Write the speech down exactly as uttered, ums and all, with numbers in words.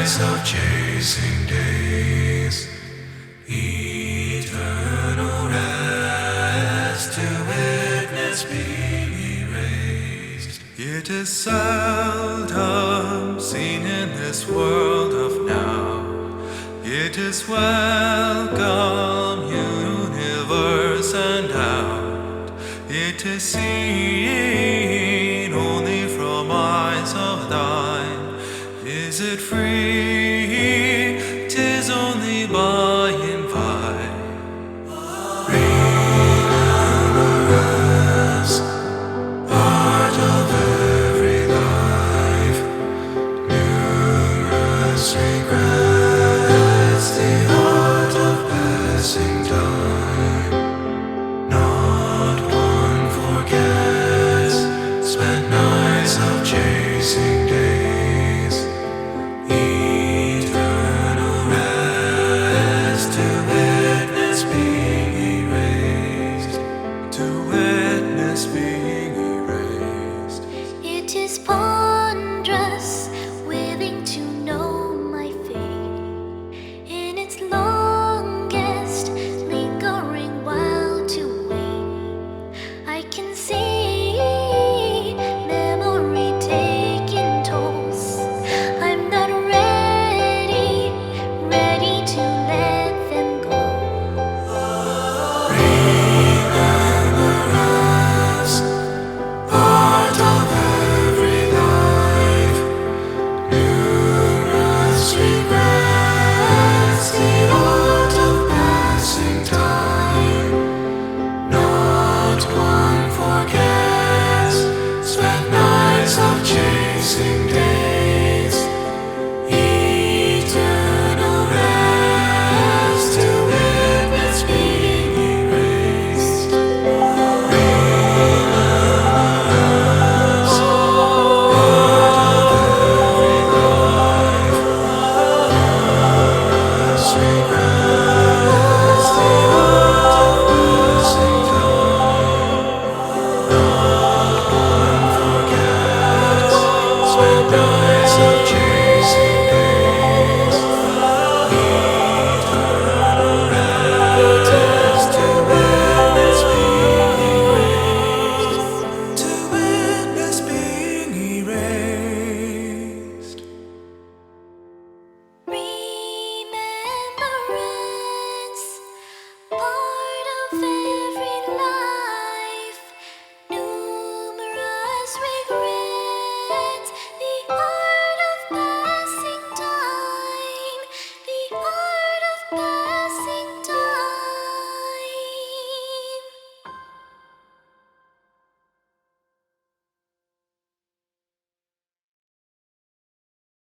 of chasing days, eternal rest to witness be raised. It is seldom seen in this world of now. It is welcome, universe and out. It is seen only from eyes of thine. Is it free? 'Tis only by and by. Remembrance, part of every life. Numerous regrets.